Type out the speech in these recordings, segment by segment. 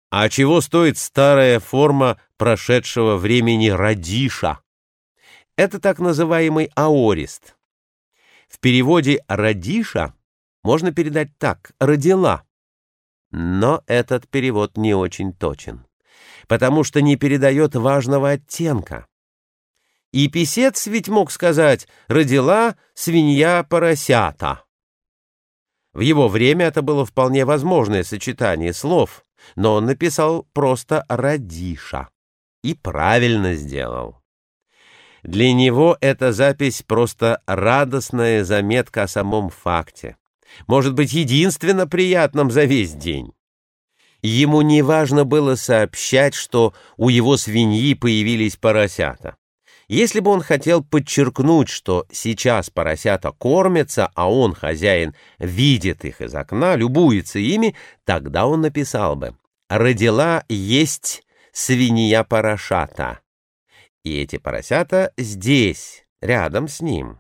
А чего стоит старая форма прошедшего времени радиша? Это так называемый аорист. В переводе «радиша» можно передать так: «родила». Но этот перевод не очень точен, потому что не передает важного оттенка. И писец ведь мог сказать: «родила свинья поросята». В его время это было вполне возможное сочетание слов, но он написал просто «радиша» и правильно сделал. Для него эта запись просто радостная заметка о самом факте, может быть, единственно приятном за весь день. Ему не важно было сообщать, что у его свиньи появились поросята. Если бы он хотел подчеркнуть, что сейчас поросята кормятся, а он, хозяин, видит их из окна, любуется ими, тогда он написал бы: «Родила есть свинья поросята». И эти поросята здесь, рядом с ним.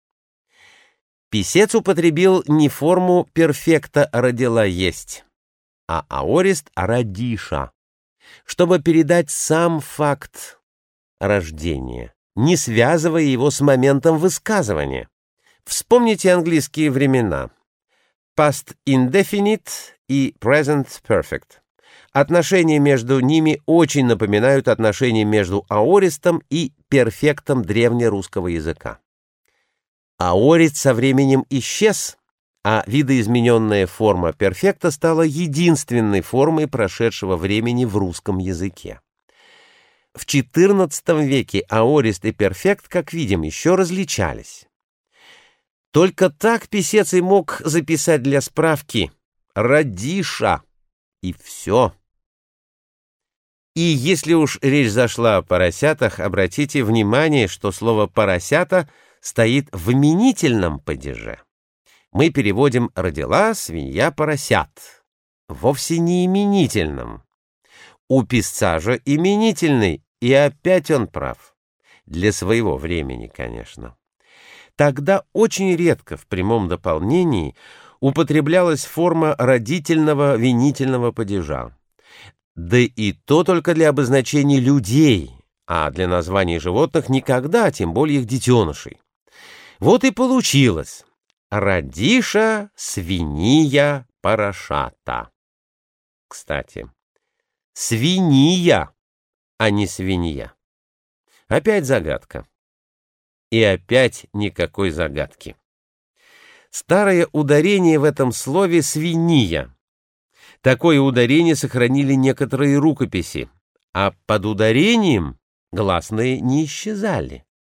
Писец употребил не форму перфекта «родила есть», а аорист «радиша», чтобы передать сам факт рождения, не связывая его с моментом высказывания. Вспомните английские времена: past indefinite и present perfect. Отношения между ними очень напоминают отношения между аористом и перфектом древнерусского языка. Аорист со временем исчез, а видоизмененная форма перфекта стала единственной формой прошедшего времени в русском языке. В XIV веке аорист и перфект, как видим, еще различались. Только так писец и мог записать для справки «радиша» и все. И если уж речь зашла о поросятах, обратите внимание, что слово «поросята» стоит в именительном падеже. Мы переводим «родила свинья поросят», вовсе не именительном. У писца же именительный, и опять он прав. Для своего времени, конечно. Тогда очень редко в прямом дополнении употреблялась форма родительного винительного падежа. Да и то только для обозначений людей, а для названий животных никогда, тем более их детенышей. Вот и получилось: «Радиша свинья поросята». Кстати, свинья, а не свинья. Опять загадка. И опять никакой загадки. Старое ударение в этом слове «свинья». Такое ударение сохранили некоторые рукописи, а под ударением гласные не исчезали.